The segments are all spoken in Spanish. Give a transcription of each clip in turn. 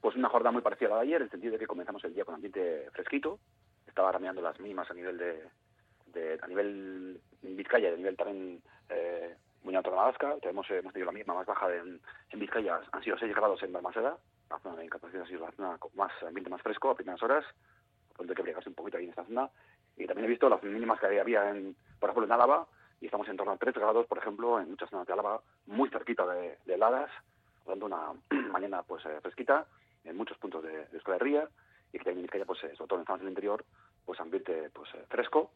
Pues una jornada muy parecida a la de ayer, en el sentido de que comenzamos el día con ambiente fresquito, estaba rameando las mínimas a nivel a nivel Vizcaya y a nivel también muy alto de Madagascar. Hemos tenido la misma más baja en Vizcaya, han sido 6 grados en Balmaseda, la zona de incapacidad ha sido la zona con más ambiente más fresco a primeras horas, por tanto hay que brigarse un poquito ahí en esta zona. Y también he visto las mínimas que había por ejemplo en Álava, y estamos en torno a 3 grados, por ejemplo, en muchas zonas de Álava, muy cerquita de heladas, por tanto una mañana pues fresquita en muchos puntos de Euskal Herria, y que también en Vizcaya, pues sobre todo en zonas del interior, pues ambiente pues fresco,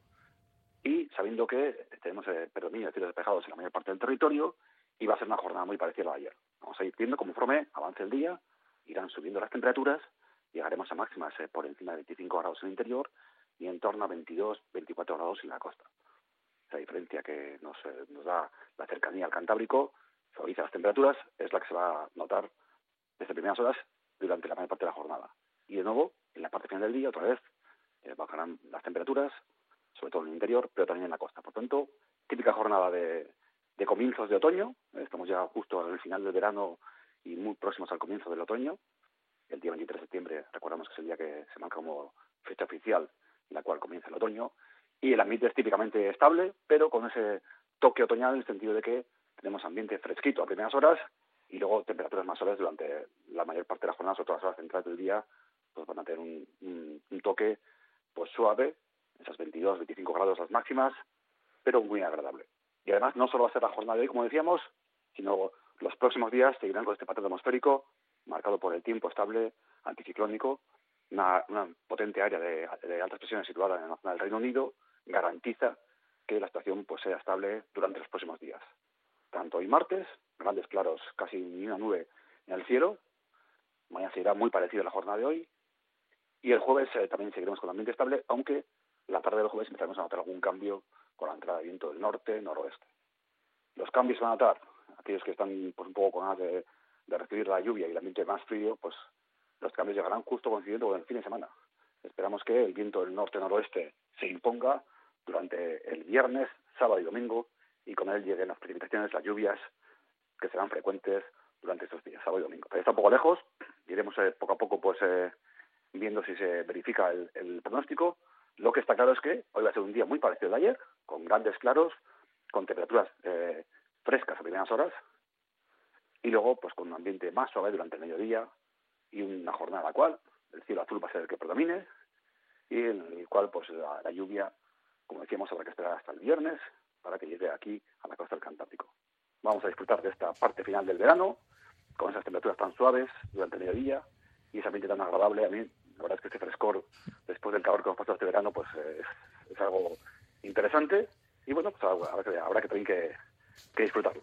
y sabiendo que tenemos predominio de cielos despejados en la mayor parte del territorio, y va a ser una jornada muy parecida a la de ayer. Vamos a ir viendo conforme avance el día, irán subiendo las temperaturas, llegaremos a máximas por encima de 25 grados en el interior y en torno a 22, 24 grados en la costa. Esa diferencia que nos da la cercanía al Cantábrico, suaviza las temperaturas, es la que se va a notar desde primeras horas durante la mayor parte de la jornada. Y de nuevo, en la parte final del día, otra vez, bajarán las temperaturas, sobre todo en el interior, pero también en la costa. Por tanto, típica jornada de comienzos de otoño. Estamos ya justo al final del verano y muy próximos al comienzo del otoño. El día 23 de septiembre, recordamos que es el día que se marca como fecha oficial en la cual comienza el otoño. Y el ambiente es típicamente estable, pero con ese toque otoñal en el sentido de que tenemos ambiente fresquito a primeras horas y luego temperaturas más suaves durante la mayor parte de la jornada, sobre todo las horas centrales del día, pues van a tener un toque pues suave, esas 22, 25 grados las máximas, pero muy agradable. Y además no solo va a ser la jornada de hoy, como decíamos, sino los próximos días seguirán con este patrón atmosférico marcado por el tiempo estable, anticiclónico, una potente área de altas presiones situada en la zona del Reino Unido, garantiza que la situación pues sea estable durante los próximos días. Tanto hoy martes, grandes claros, casi ni una nube en el cielo, mañana será muy parecido a la jornada de hoy, y el jueves también seguiremos con el ambiente estable, aunque la tarde del jueves empezaremos a notar algún cambio con la entrada de viento del norte, noroeste. Los cambios se van a notar, aquellos que están pues un poco con ganas de recibir la lluvia y el ambiente más frío, pues los cambios llegarán justo coincidiendo con el fin de semana. Esperamos que el viento del norte-noroeste se imponga durante el viernes, sábado y domingo, y con él lleguen las precipitaciones, las lluvias, que serán frecuentes durante estos días, sábado y domingo. Pero está un poco lejos, iremos poco a poco pues viendo si se verifica el pronóstico. Lo que está claro es que hoy va a ser un día muy parecido al de ayer, con grandes claros, con temperaturas frescas a primeras horas, y luego pues con un ambiente más suave durante el mediodía, y una jornada en la cual el cielo azul va a ser el que predomine, y en el cual pues la lluvia, como decíamos, habrá que esperar hasta el viernes para que llegue aquí a la costa del Cantábrico. Vamos a disfrutar de esta parte final del verano, con esas temperaturas tan suaves durante el mediodía, y ese ambiente tan agradable. A mí, la verdad es que este frescor, después del calor que hemos pasado este verano, pues es algo interesante, y bueno, pues habrá que también que disfrutarlo.